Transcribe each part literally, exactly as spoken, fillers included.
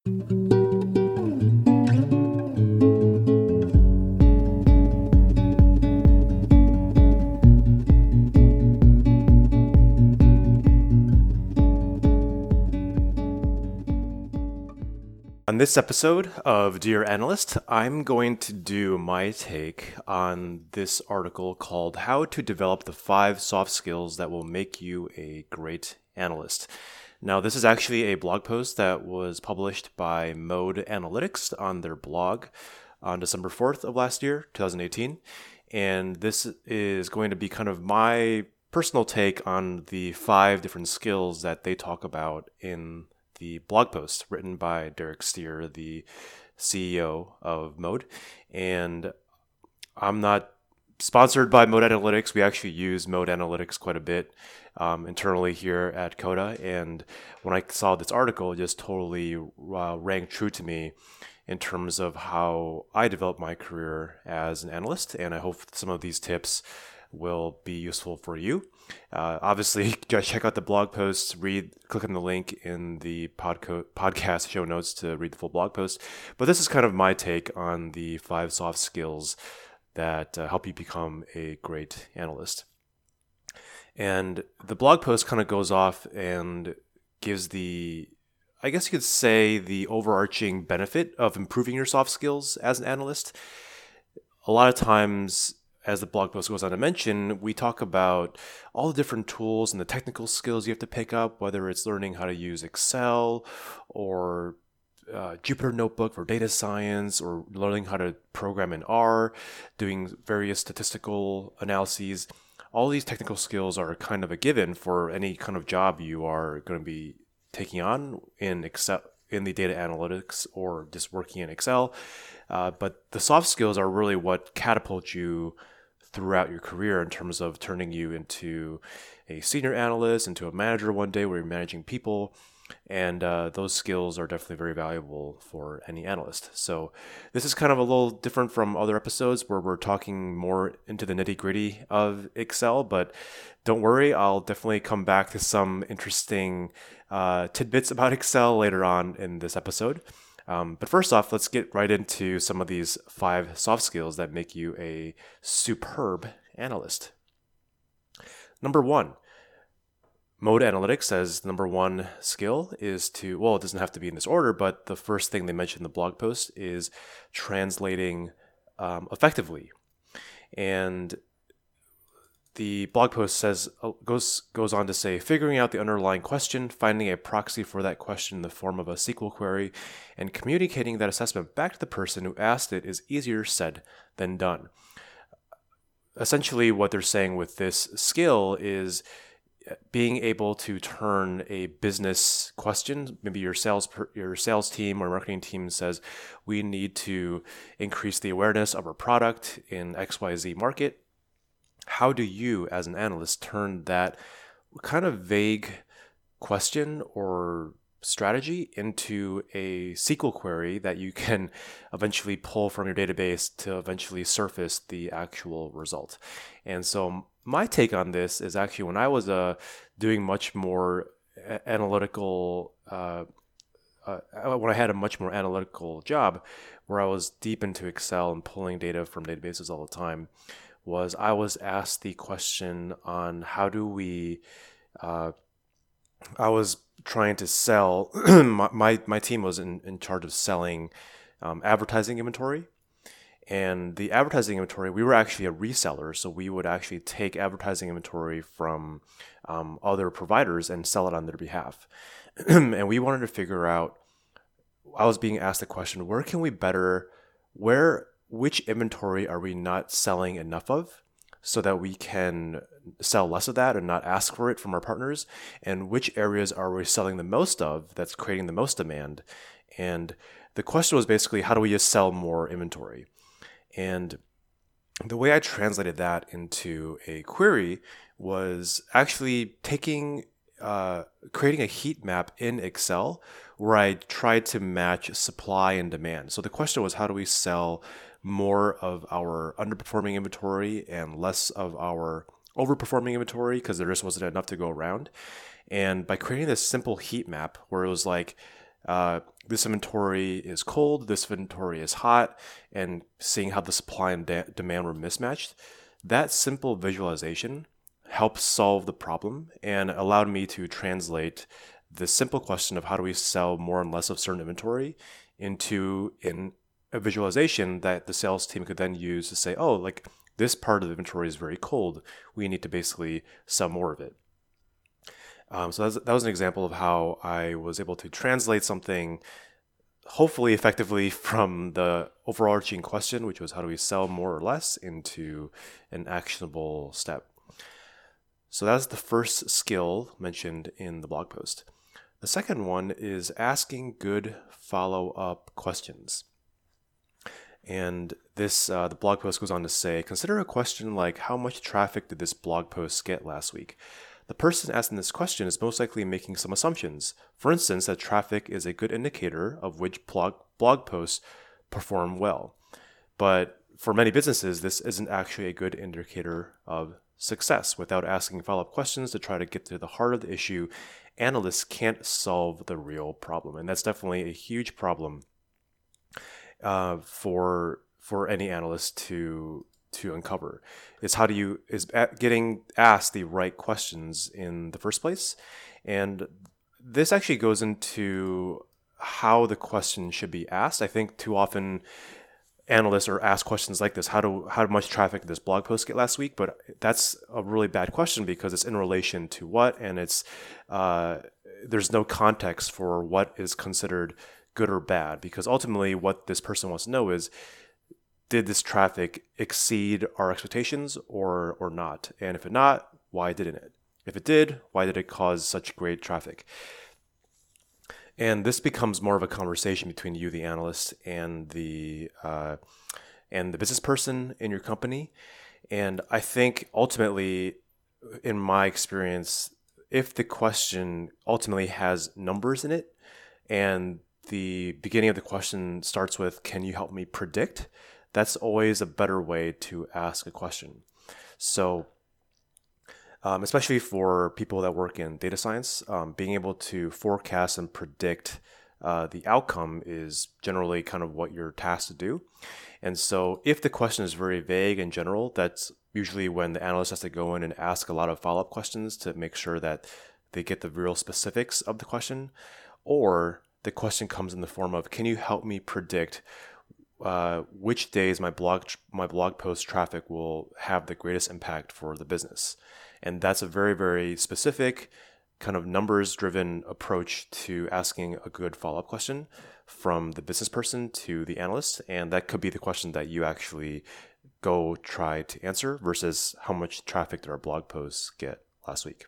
On this episode of Dear Analyst, I'm going to do my take on this article called How to Develop the Five Soft Skills That Will Make You a Great Analyst. Now, this is actually a blog post that was published by Mode Analytics on their blog on December fourth of last year, twenty eighteen. And this is going to be kind of my personal take on the five different skills that they talk about in the blog post written by Derek Steer, the C E O of Mode. And I'm not sponsored by Mode Analytics. We actually use Mode Analytics quite a bit um, internally here at Coda. And when I saw this article, it just totally uh, rang true to me in terms of how I developed my career as an analyst. And I hope some of these tips will be useful for you. Uh, obviously, check out the blog posts, read, click on the link in the podco- podcast show notes to read the full blog post. But this is kind of my take on the five soft skills that uh, help you become a great analyst. And the blog post kind of goes off and gives the, I guess you could say, the overarching benefit of improving your soft skills as an analyst. A lot of times, as the blog post goes on to mention, we talk about all the different tools and the technical skills you have to pick up, whether it's learning how to use Excel or uh, Jupyter Notebook for data science, or learning how to program in R, doing various statistical analyses. All these technical skills are kind of a given for any kind of job you are going to be taking on in Excel, in the data analytics, or just working in Excel. Uh, but the soft skills are really what catapult you throughout your career in terms of turning you into a senior analyst, into a manager one day where you're managing people. And uh, those skills are definitely very valuable for any analyst. So this is kind of a little different from other episodes where we're talking more into the nitty gritty of Excel, but don't worry, I'll definitely come back to some interesting uh, tidbits about Excel later on in this episode. Um, but first off, let's get right into some of these five soft skills that make you a superb analyst. Number one, Mode Analytics says number one skill is to, well, it doesn't have to be in this order, but the first thing they mentioned in the blog post is translating um, effectively. And the blog post says goes goes on to say, figuring out the underlying question, finding a proxy for that question in the form of a S Q L query, and communicating that assessment back to the person who asked it is easier said than done. Essentially, what they're saying with this skill is being able to turn a business question, maybe your sales your sales team or marketing team says, we need to increase the awareness of our product in X Y Z market. How do you, as an analyst, turn that kind of vague question or strategy into a S Q L query that you can eventually pull from your database to eventually surface the actual result? And so my take on this is actually when I was uh, doing much more analytical, uh, uh, when I had a much more analytical job where I was deep into Excel and pulling data from databases all the time, was I was asked the question on how do we, uh, I was trying to sell, my, my, my team was in, in charge of selling um, advertising inventory. And the advertising inventory, we were actually a reseller. So we would actually take advertising inventory from um, other providers and sell it on their behalf. And we wanted to figure out, I was being asked the question, where can we better, where which inventory are we not selling enough of so that we can sell less of that and not ask for it from our partners? And which areas are we selling the most of that's creating the most demand? And the question was basically, how do we just sell more inventory? And the way I translated that into a query was actually taking, uh, creating a heat map in Excel where I tried to match supply and demand. So the question was, how do we sell more of our underperforming inventory and less of our overperforming inventory because there just wasn't enough to go around? And by creating this simple heat map where it was like, uh, this inventory is cold, this inventory is hot, and seeing how the supply and de- demand were mismatched. That simple visualization helped solve the problem and allowed me to translate the simple question of how do we sell more and less of certain inventory into in a visualization that the sales team could then use to say, oh, like this part of the inventory is very cold. We need to basically sell more of it. Um, so that was, that was an example of how I was able to translate something hopefully effectively from the overarching question, which was how do we sell more or less, into an actionable step. So that's the first skill mentioned in the blog post. The second one is asking good follow-up questions. And this, uh, the blog post goes on to say, consider a question like, how much traffic did this blog post get last week? The person asking this question is most likely making some assumptions. For instance, that traffic is a good indicator of which blog, blog posts perform well. But for many businesses, this isn't actually a good indicator of success. Without asking follow-up questions to try to get to the heart of the issue, analysts can't solve the real problem. And that's definitely a huge problem uh, for for any analyst to to uncover. Is how do you is getting asked the right questions in the first place. And this actually goes into how the question should be asked. I think too often analysts are asked questions like this: how do how much traffic did this blog post get last week? But that's a really bad question because it's in relation to what, and it's uh, there's no context for what is considered good or bad, because ultimately what this person wants to know is, did this traffic exceed our expectations or or not? And if it not, why didn't it? If it did, why did it cause such great traffic? And this becomes more of a conversation between you, the analyst, and the uh, and the business person in your company. And I think ultimately, in my experience, if the question ultimately has numbers in it, and the beginning of the question starts with, "Can you help me predict?" that's always a better way to ask a question. So, um, especially for people that work in data science, um, being able to forecast and predict uh, the outcome is generally kind of what you're tasked to do. And so if the question is very vague and general, that's usually when the analyst has to go in and ask a lot of follow-up questions to make sure that they get the real specifics of the question. Or the question comes in the form of, can you help me predict Uh, which days my blog my blog post traffic will have the greatest impact for the business? And that's a very, very specific kind of numbers-driven approach to asking a good follow-up question from the business person to the analyst. And that could be the question that you actually go try to answer versus how much traffic did our blog posts get last week.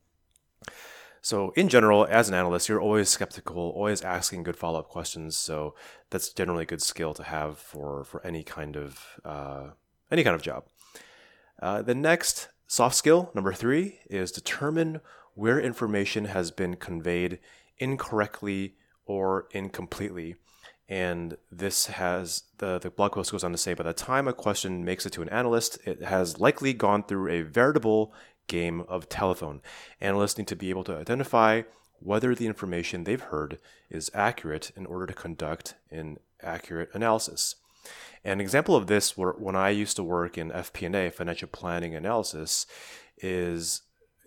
So in general, as an analyst, you're always skeptical, always asking good follow-up questions. So that's generally a good skill to have for, for any kind of uh, any kind of job. Uh, the next soft skill, number three, is determine where information has been conveyed incorrectly or incompletely. And this has, the, the blog post goes on to say, by the time a question makes it to an analyst, it has likely gone through a veritable game of telephone. Analysts need to be able to identify whether the information they've heard is accurate in order to conduct an accurate analysis. An example of this, were when I used to work in F P and A, financial planning analysis, is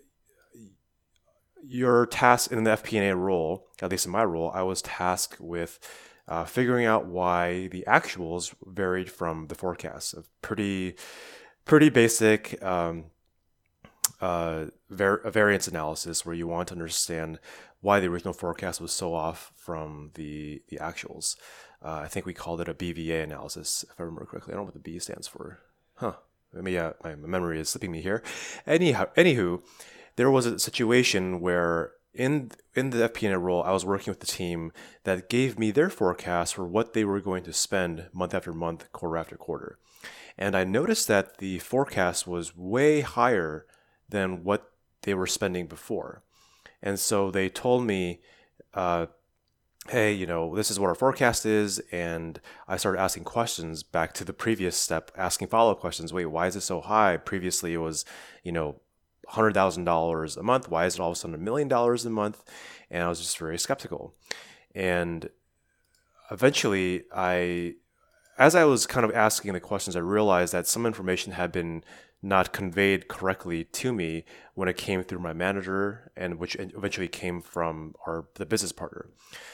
your task in the F P and A role, at least in my role, I was tasked with uh, figuring out why the actuals varied from the forecasts. A pretty, pretty basic um, Uh, var- a variance analysis where you want to understand why the original forecast was so off from the the actuals. Uh, I think we called it a B V A analysis, if I remember correctly. I don't know what the B stands for. Huh. I mean, yeah, my memory is slipping me here. Anyhow, anywho, there was a situation where in in the F P and A role, I was working with the team that gave me their forecast for what they were going to spend month after month, quarter after quarter. And I noticed that the forecast was way higher than what they were spending before. And so they told me, uh, hey, you know, this is what our forecast is. And I started asking questions back to the previous step, asking follow-up questions. Wait, why is it so high? Previously, it was, you know, one hundred thousand dollars a month. Why is it all of a sudden a million dollars a month? And I was just very skeptical. And eventually, I, as I was kind of asking the questions, I realized that some information had been not conveyed correctly to me when it came through my manager, and which eventually came from our the business partner.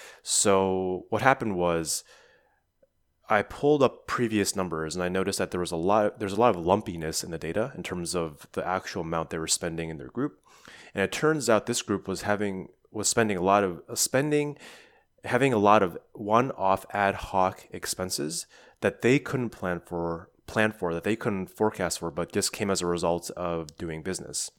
So what happened was, I pulled up previous numbers and I noticed that there was a lot there's a lot of lumpiness in the data in terms of the actual amount they were spending in their group. And it turns out this group was having was spending a lot of uh, spending having a lot of one-off ad hoc expenses that they couldn't plan for plan for that they couldn't forecast for, but just came as a result of doing business.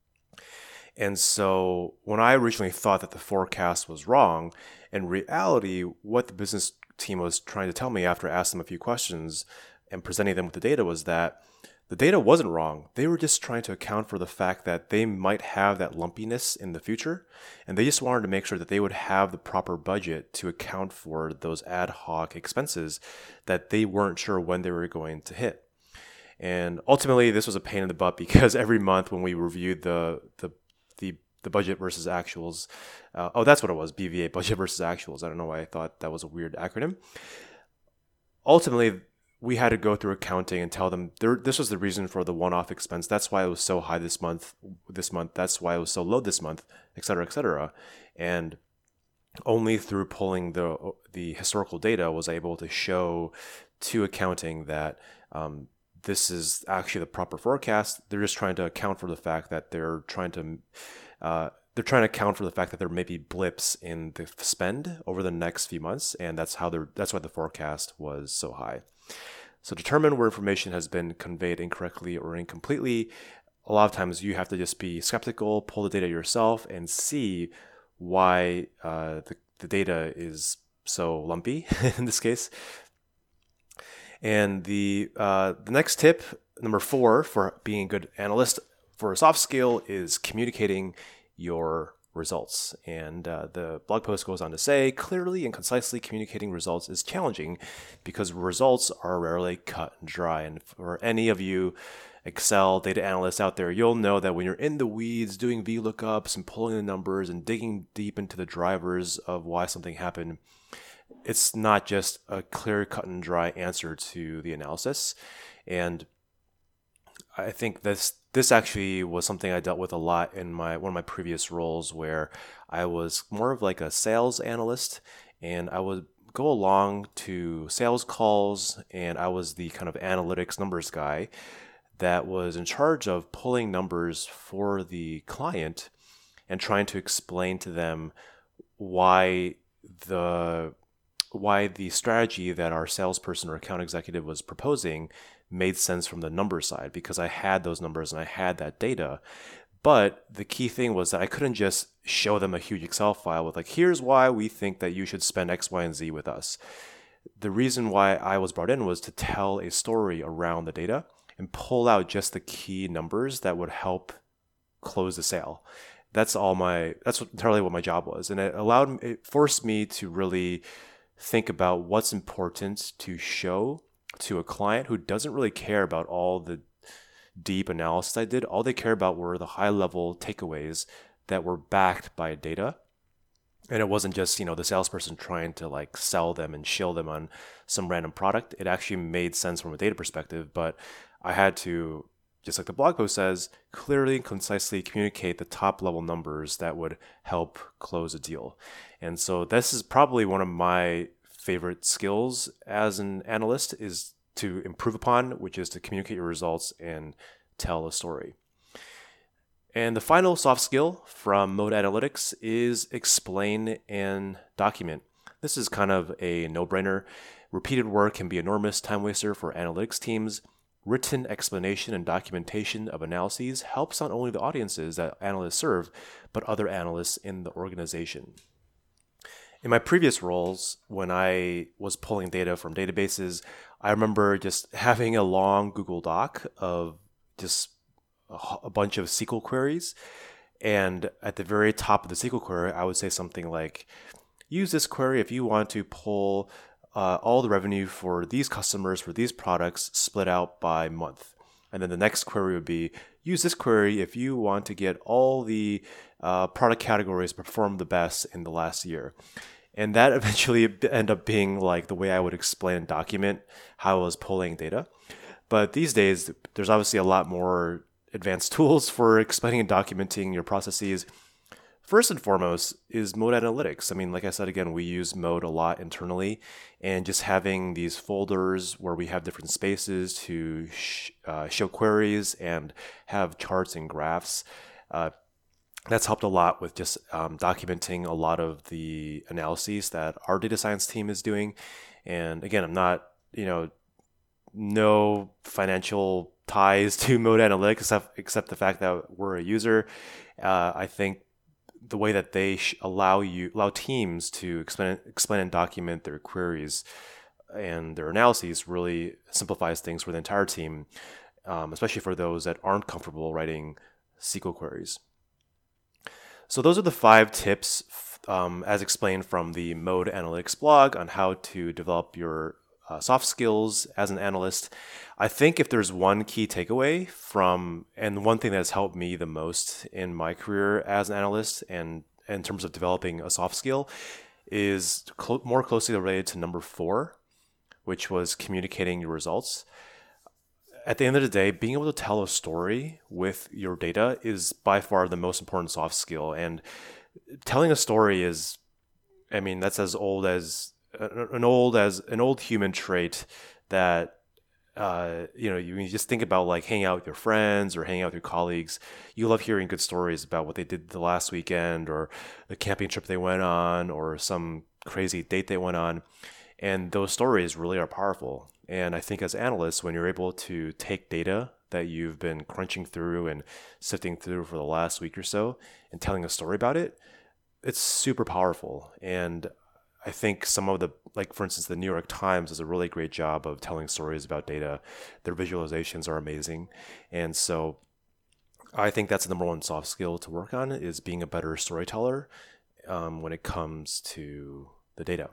And so when I originally thought that the forecast was wrong, in reality, what the business team was trying to tell me after I asked them a few questions and presenting them with the data was that the data wasn't wrong. They were just trying to account for the fact that they might have that lumpiness in the future. And they just wanted to make sure that they would have the proper budget to account for those ad hoc expenses that they weren't sure when they were going to hit. And ultimately, this was a pain in the butt because every month when we reviewed the the the the budget versus actuals. Uh, oh, that's what it was. B V A, budget versus actuals. I don't know why I thought that was a weird acronym. Ultimately, we had to go through accounting and tell them there, this was the reason for the one-off expense. That's why it was so high this month. This month. That's why it was so low this month, et cetera, et cetera. And only through pulling the the historical data was I able to show to accounting that um, this is actually the proper forecast. They're just trying to account for the fact that they're trying to uh, they're trying to account for the fact that there may be blips in the spend over the next few months, and that's how they're that's why the forecast was so high. So determine where information has been conveyed incorrectly or incompletely. A lot of times you have to just be skeptical, pull the data yourself, and see why uh, the, the data is so lumpy in this case. And the uh, the next tip, number four, for being a good analyst for a soft skill is communicating your results. And uh, the blog post goes on to say, clearly and concisely communicating results is challenging because results are rarely cut and dry. And for any of you Excel data analysts out there, you'll know that when you're in the weeds doing V lookups and pulling the numbers and digging deep into the drivers of why something happened, it's not just a clear cut and dry answer to the analysis. And I think this this actually was something I dealt with a lot in my one of my previous roles, where I was more of like a sales analyst, and I would go along to sales calls, and I was the kind of analytics numbers guy that was in charge of pulling numbers for the client and trying to explain to them why the why the strategy that our salesperson or account executive was proposing made sense from the number side, because I had those numbers and I had that data. But the key thing was that I couldn't just show them a huge Excel file with like, here's why we think that you should spend X, Y, and Z with us. The reason why I was brought in was to tell a story around the data and pull out just the key numbers that would help close the sale. That's all my, that's entirely what my job was. And it allowed, it forced me to really think about what's important to show to a client who doesn't really care about all the deep analysis I did. All they care about were the high level takeaways that were backed by data. And it wasn't just, you know, the salesperson trying to like sell them and shill them on some random product. It actually made sense from a data perspective, but I had to, just like the blog post says, clearly and concisely communicate the top level numbers that would help close a deal. And so this is probably one of my favorite skills as an analyst is to improve upon, which is to communicate your results and tell a story. And the final soft skill from Mode Analytics is explain and document. This is kind of a no-brainer. Repeated work can be an enormous time waster for analytics teams. Written explanation and documentation of analyses helps not only the audiences that analysts serve, but other analysts in the organization. In my previous roles, when I was pulling data from databases, I remember just having a long Google Doc of just a bunch of S Q L queries. And at the very top of the S Q L query, I would say something like, use this query if you want to pull uh, all the revenue for these customers for these products split out by month. And then the next query would be, use this query if you want to get all the uh, product categories perform the best in the last year. And that eventually ended up being like the way I would explain and document how I was pulling data. But these days, there's obviously a lot more advanced tools for explaining and documenting your processes. First and foremost is Mode Analytics. I mean, like I said, again, we use Mode a lot internally, and just having these folders where we have different spaces to sh- uh, show queries and have charts and graphs, uh, that's helped a lot with just um, documenting a lot of the analyses that our data science team is doing. And again, I'm not, you know, no financial ties to Mode Analytics except, except the fact that we're a user. Uh, I think the way that they sh- allow you allow teams to explain explain and document their queries and their analyses really simplifies things for the entire team, um, especially for those that aren't comfortable writing S Q L queries. So those are the five tips um, as explained from the Mode Analytics blog on how to develop your uh, soft skills as an analyst. I think if there's one key takeaway from, and one thing that's helped me the most in my career as an analyst and in terms of developing a soft skill, is cl- more closely related to number four, which was communicating your results. At the end of the day, being able to tell a story with your data is by far the most important soft skill. And telling a story is, I mean, that's as old as an old as an old human trait that uh, you know, you, you just think about like hanging out with your friends or hanging out with your colleagues. You love hearing good stories about what they did the last weekend or the camping trip they went on or some crazy date they went on. And those stories really are powerful. And I think as analysts, when you're able to take data that you've been crunching through and sifting through for the last week or so and telling a story about it, it's super powerful. And I think some of the, like for instance, the New York Times does a really great job of telling stories about data. Their visualizations are amazing. And so I think that's the number one soft skill to work on is being a better storyteller um, when it comes to the data.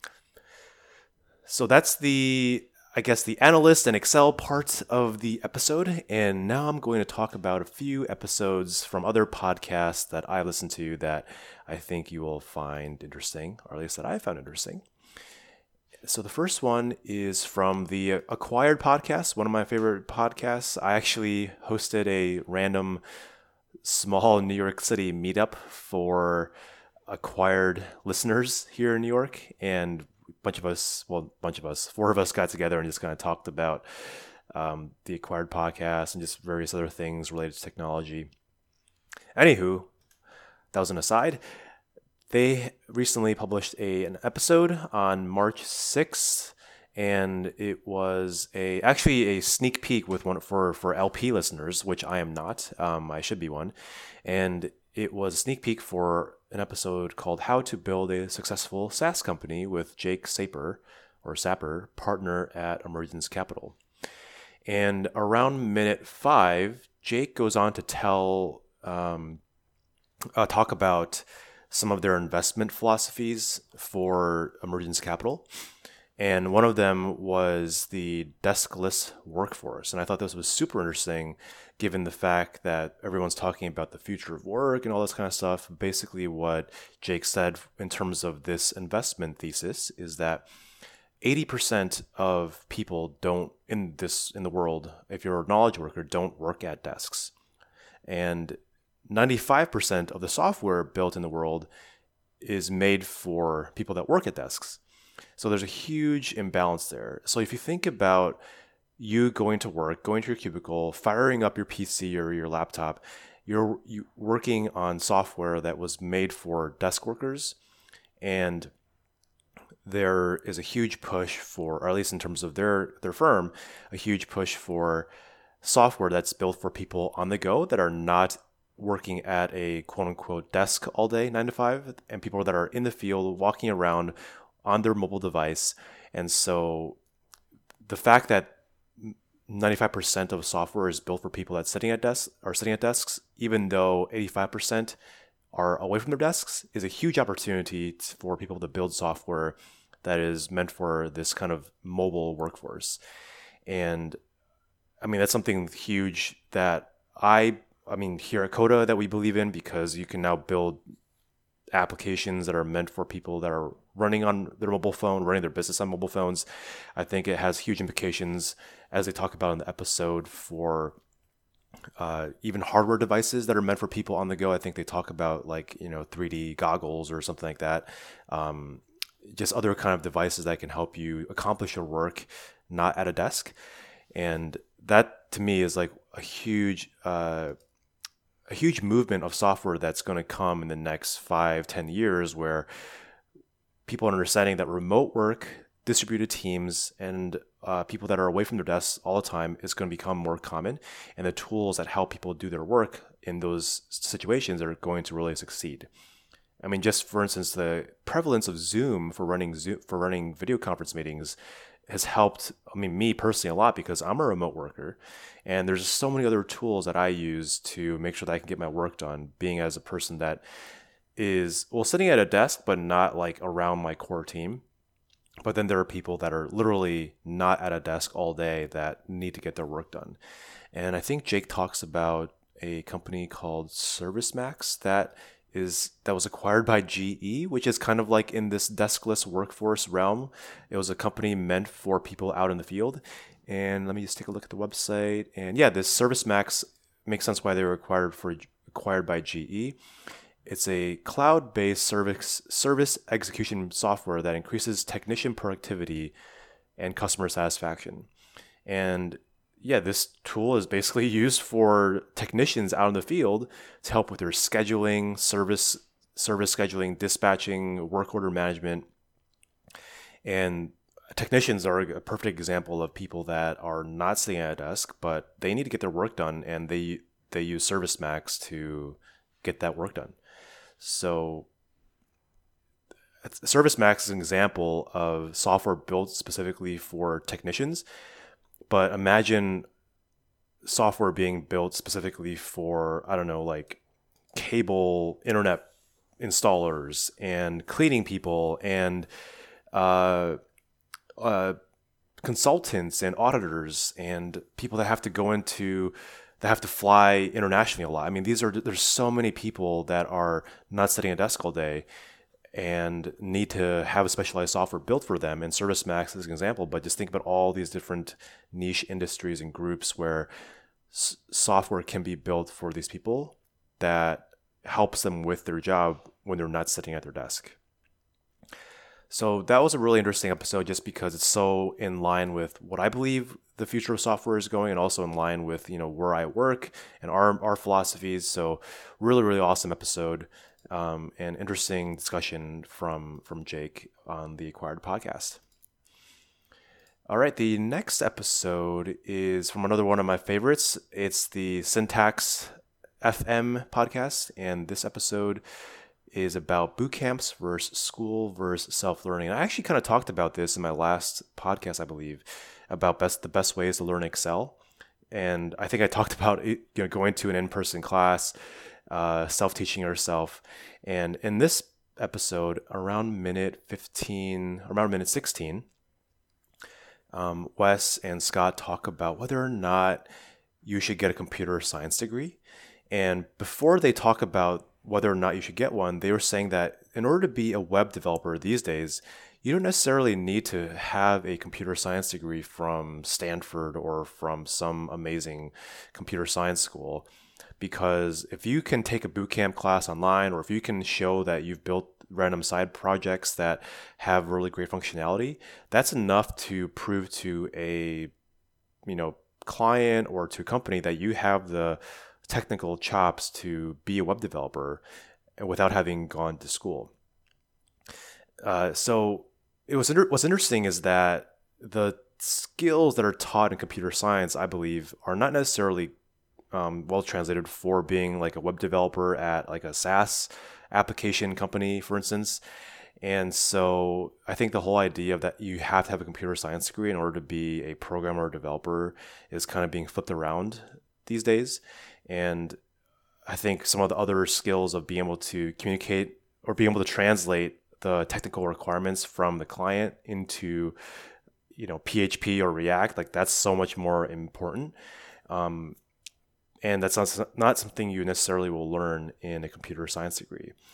So that's the, I guess, the analyst and Excel part of the episode. And now I'm going to talk about a few episodes from other podcasts that I listen to that I think you will find interesting, or at least that I found interesting. So the first one is from the Acquired podcast, one of my favorite podcasts. I actually hosted a random small New York City meetup for Acquired listeners here in New York, and a bunch of us, well, a bunch of us, four of us got together and just kind of talked about um, the Acquired podcast and just various other things related to technology. Anywho, that was an aside. They recently published a an episode on March sixth, and it was a actually a sneak peek with one for for L P listeners, which I am not. Um, I should be one, and it was a sneak peek for an episode called "How to Build a Successful SaaS Company" with Jake Saper or Sapper, partner at Emergence Capital. And around minute five, Jake goes on to tell um, uh, talk about some of their investment philosophies for Emergence Capital. And one of them was the deskless workforce. And I thought this was super interesting given the fact that everyone's talking about the future of work and all this kind of stuff. Basically, what Jake said in terms of this investment thesis is that eighty percent of people don't in this in the world, if you're a knowledge worker, don't work at desks. And ninety-five percent of the software built in the world is made for people that work at desks. So there's a huge imbalance there. So if you think about you going to work, going to your cubicle, firing up your P C or your laptop, you're you working on software that was made for desk workers, and there is a huge push for, or at least in terms of their their firm, a huge push for software that's built for people on the go that are not working at a quote unquote desk all day, nine to five, and people that are in the field walking around on their mobile device. And so the fact that ninety-five percent of software is built for people that sitting at desks are sitting at desks, even though eighty-five percent are away from their desks, is a huge opportunity for people to build software that is meant for this kind of mobile workforce. And I mean, that's something huge that I I mean, here at Coda that we believe in, because you can now build applications that are meant for people that are running on their mobile phone, running their business on mobile phones. I think it has huge implications, as they talk about in the episode, for uh, even hardware devices that are meant for people on the go. I think they talk about like, you know, three D goggles or something like that. Um, just other kind of devices that can help you accomplish your work not at a desk. And that to me is like a huge, uh, a huge movement of software that's going to come in the next five, ten years, where people are understanding that remote work, distributed teams, and uh, people that are away from their desks all the time is going to become more common. And the tools that help people do their work in those situations are going to really succeed. I mean, just for instance, the prevalence of Zoom for running Zoom for running video conference meetings has helped, I mean, me personally a lot, because I'm a remote worker, and there's so many other tools that I use to make sure that I can get my work done, being as a person that is, well, sitting at a desk, but not like around my core team. But then there are people that are literally not at a desk all day that need to get their work done. And I think Jake talks about a company called ServiceMax that is that was acquired by G E, which is kind of like in this deskless workforce realm. It was a company meant for people out in the field. And let me just take a look at the website. And yeah, this ServiceMax makes sense why they were acquired for acquired by G E. It's a cloud-based service service execution software that increases technician productivity and customer satisfaction. And yeah, this tool is basically used for technicians out in the field to help with their scheduling, service, service scheduling, dispatching, work order management. And technicians are a perfect example of people that are not sitting at a desk, but they need to get their work done, and they they use ServiceMax to get that work done. So ServiceMax is an example of software built specifically for technicians. But imagine software being built specifically for, I don't know, like cable internet installers and cleaning people and uh, uh, consultants and auditors and people that have to go into, that have to fly internationally a lot. I mean, these are, there's so many people that are not sitting at a desk all day and need to have a specialized software built for them. And ServiceMax is an example, but just think about all these different niche industries and groups where s- software can be built for these people that helps them with their job when they're not sitting at their desk. So that was a really interesting episode, just because it's so in line with what I believe the future of software is going, and also in line with, you know, where I work and our, our philosophies. So really, really awesome episode. Um, and interesting discussion from from Jake on the Acquired podcast. All right, the next episode is from another one of my favorites. It's the Syntax F M podcast, and this episode is about boot camps versus school versus self-learning. And I actually kind of talked about this in my last podcast, I believe, about best the best ways to learn Excel. And I think I talked about it, you know, going to an in-person class, uh, self-teaching yourself. And in this episode, around minute fifteen, around minute sixteen, um, Wes and Scott talk about whether or not you should get a computer science degree. And before they talk about whether or not you should get one, they were saying that in order to be a web developer these days, you don't necessarily need to have a computer science degree from Stanford or from some amazing computer science school. Because if you can take a bootcamp class online, or if you can show that you've built random side projects that have really great functionality, that's enough to prove to a, you know, client or to a company that you have the technical chops to be a web developer without having gone to school. Uh, so it was inter- what's interesting is that the skills that are taught in computer science, I believe, are not necessarily um, well translated for being like a web developer at like a SaaS application company, for instance. And so I think the whole idea of that you have to have a computer science degree in order to be a programmer or developer is kind of being flipped around these days. And I think some of the other skills of being able to communicate or being able to translate the technical requirements from the client into, you know, P H P or React, like that's so much more important. Um, and that's not, not something you necessarily will learn in a computer science degree.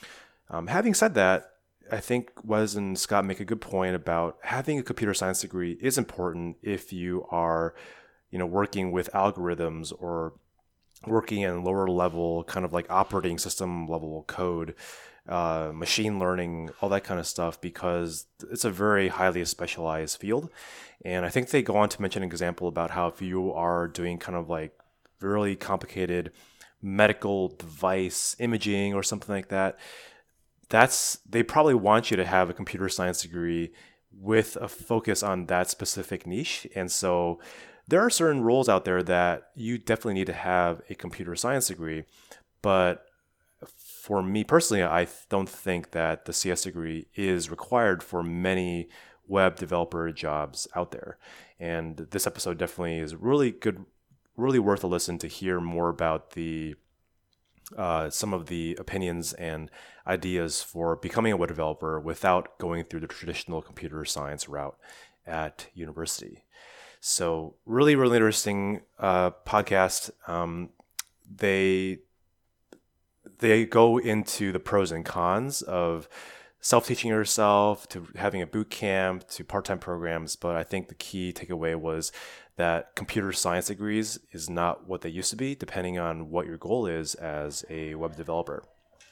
Um, having said that, I think Wes and Scott make a good point about having a computer science degree is important if you are, you know, working with algorithms or working in lower level, kind of like operating system level code, uh, machine learning, all that kind of stuff, because it's a very highly specialized field. And I think they go on to mention an example about how if you are doing kind of like really complicated medical device imaging or something like that, that's they probably want you to have a computer science degree with a focus on that specific niche. And so there are certain roles out there that you definitely need to have a computer science degree. But for me personally, I don't think that the C S degree is required for many web developer jobs out there. And this episode definitely is really good, really worth a listen to hear more about the Uh, some of the opinions and ideas for becoming a web developer without going through the traditional computer science route at university. So really, really interesting uh, podcast. Um, they they go into the pros and cons of self-teaching yourself, to having a boot camp, to part-time programs. But I think the key takeaway was that computer science degrees is not what they used to be, depending on what your goal is as a web developer.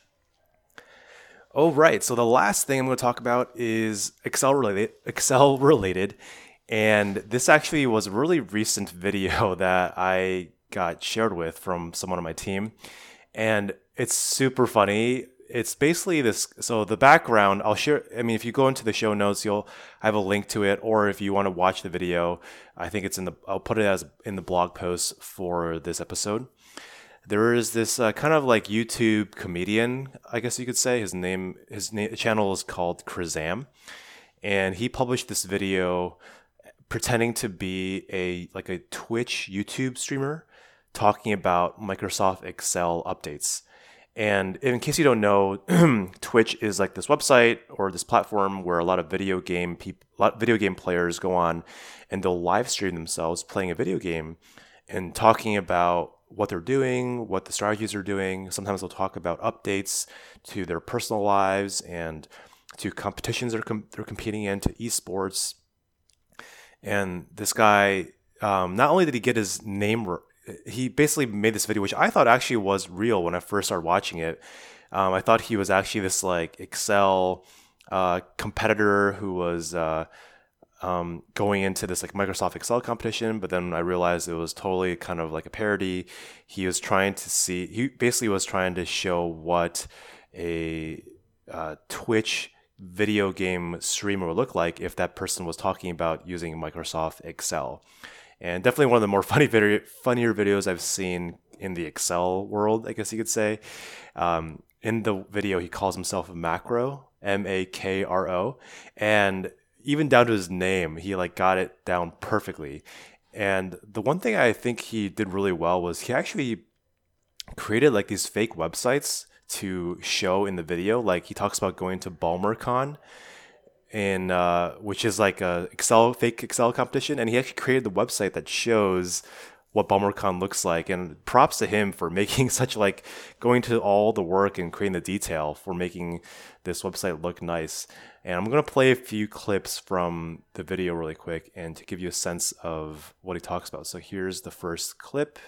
Oh, right. So the last thing I'm going to talk about is Excel related. Excel related, and this actually was a really recent video that I got shared with from someone on my team, and it's super funny. It's basically this. So the background, I'll share. I mean, if you go into the show notes, you'll have a link to it. Or if you want to watch the video, I think it's in the. I'll put it as in the blog post for this episode. There is this uh, kind of like YouTube comedian, I guess you could say. His name, his na- channel is called Krazam, and he published this video pretending to be a like a Twitch YouTube streamer talking about Microsoft Excel updates. And in case you don't know, Twitch is like this website or this platform where a lot of video game people, video game players go on, and they'll live stream themselves playing a video game and talking about what they're doing, what the strategies are doing. Sometimes they'll talk about updates to their personal lives and to competitions they're com- they're competing in, to esports. And this guy, um, not only did he get his name r- he basically made this video, which I thought actually was real when I first started watching it. Um, I thought he was actually this like Excel uh, competitor who was uh, um, going into this like Microsoft Excel competition, but then I realized it was totally kind of like a parody. He was trying to see, he basically was trying to show what a uh, Twitch video game streamer would look like if that person was talking about using Microsoft Excel. And definitely one of the more funny video, funnier videos I've seen in the Excel world, I guess you could say. Um, in the video, he calls himself a macro, M A K R O, and even down to his name, he like got it down perfectly. And the one thing I think he did really well was he actually created like these fake websites to show in the video. Like he talks about going to BalmerCon, in uh, which is like a Excel fake Excel competition, and he actually created the website that shows what BalmerCon looks like. And props to him for making such like going to all the work and creating the detail for making this website look nice. And I'm gonna play a few clips from the video really quick, and to give you a sense of what he talks about. So here's the first clip.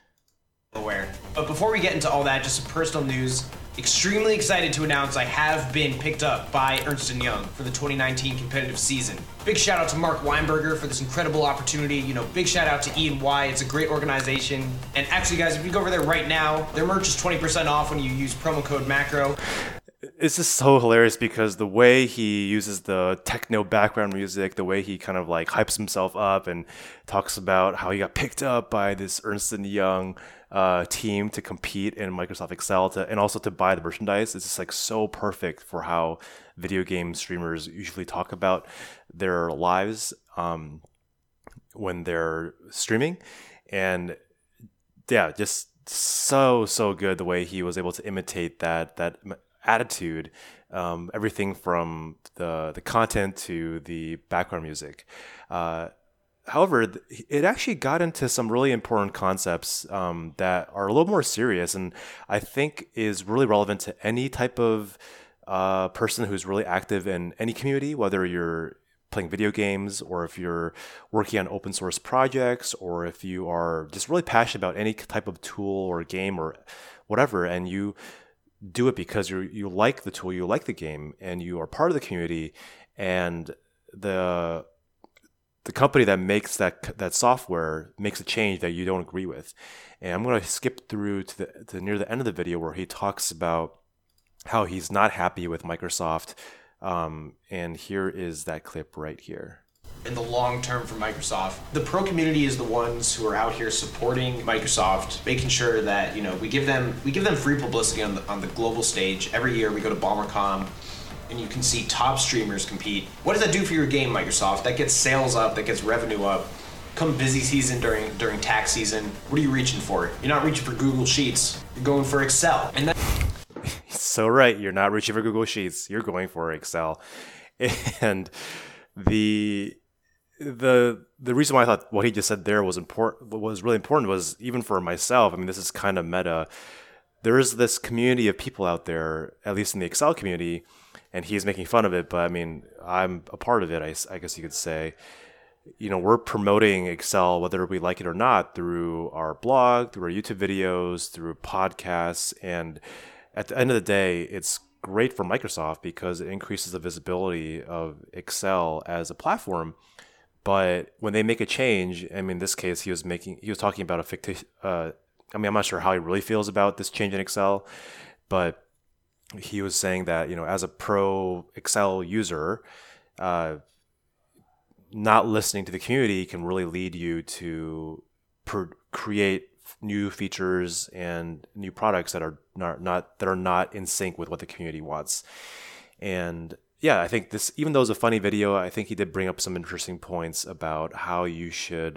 Aware. But before we get into all that, just some personal news. Extremely excited to announce I have been picked up by Ernst and Young for the twenty nineteen competitive season. Big shout out to Mark Weinberger for this incredible opportunity. You know, big shout out to E and Y. It's a great organization. And actually, guys, if you go over there right now, their merch is twenty percent off when you use promo code MACRO. It's just so hilarious because the way he uses the techno background music, the way he kind of like hypes himself up and talks about how he got picked up by this Ernst and Young uh, team to compete in Microsoft Excel to, and also to buy the merchandise. It's just like so perfect for how video game streamers usually talk about their lives um, when they're streaming. And yeah, just so, so good the way he was able to imitate that, that attitude, um, everything from the the content to the background music. Uh, however, it actually got into some really important concepts um, that are a little more serious, and I think is really relevant to any type of a person who's really active in any community, whether you're playing video games or if you're working on open source projects or if you are just really passionate about any type of tool or game or whatever, and you do it because you you like the tool, you like the game, and you are part of the community, and the the company that makes that that software makes a change that you don't agree with. And I'm going to skip through to the to near the end of the video where he talks about how he's not happy with Microsoft. Um, and here is that clip right here. In the long term for Microsoft, the pro community is the ones who are out here supporting Microsoft, making sure that, you know, we give them we give them free publicity on the on the global stage. Every year we go to BalmerCon and you can see top streamers compete. What does that do for your game, Microsoft? That gets sales up, that gets revenue up. Come busy season during during tax season, what are you reaching for? You're not reaching for Google Sheets. You're going for Excel. And that So right, you're not reaching for Google Sheets. You're going for Excel. And the the the reason why I thought what he just said there was important, was really important, was even for myself. I mean, this is kind of meta. There is this community of people out there, at least in the Excel community, and he's making fun of it. But I mean, I'm a part of it. I, I guess you could say. You know, we're promoting Excel, whether we like it or not, through our blog, through our YouTube videos, through podcasts, and at the end of the day, it's great for Microsoft because it increases the visibility of Excel as a platform. But when they make a change, I mean, in this case, he was making, he was talking about a fictitious, uh, I mean, I'm not sure how he really feels about this change in Excel, but he was saying that, you know, as a pro Excel user, uh, not listening to the community can really lead you to per- create new features and new products that are not, not that are not in sync with what the community wants. And yeah, I think this, even though it's a funny video, I think he did bring up some interesting points about how you should,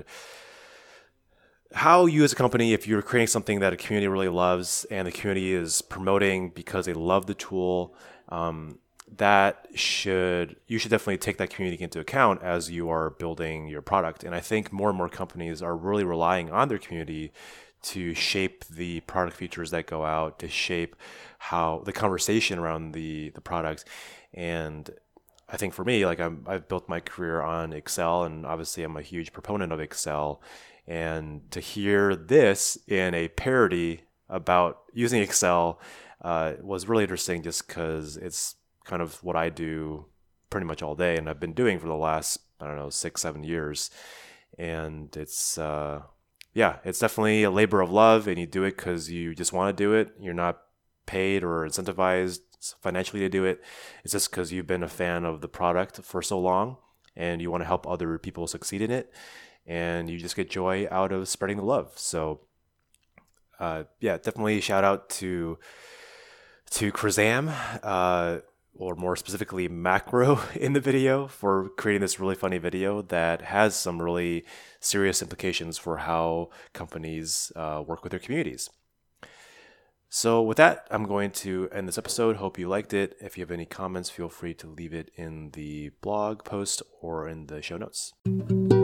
how you as a company, if you're creating something that a community really loves and the community is promoting because they love the tool, um, that should, you should definitely take that community into account as you are building your product. And I think more and more companies are really relying on their community to shape the product features that go out, to shape how the conversation around the, the product. And I think for me, like I'm, I've built my career on Excel, and obviously I'm a huge proponent of Excel. And to hear this in a parody about using Excel uh, was really interesting, just because it's kind of what I do pretty much all day, and I've been doing for the last, I don't know, six, seven years. And it's, uh, yeah, it's definitely a labor of love, and you do it because you just want to do it. You're not paid or incentivized financially to do it. It's just because you've been a fan of the product for so long, and you want to help other people succeed in it, and you just get joy out of spreading the love. So, uh, yeah, definitely shout out to to Krazam, uh, or more specifically Macro in the video, for creating this really funny video that has some really serious implications for how companies uh, work with their communities. So with that, I'm going to end this episode. Hope you liked it. If you have any comments, feel free to leave it in the blog post or in the show notes.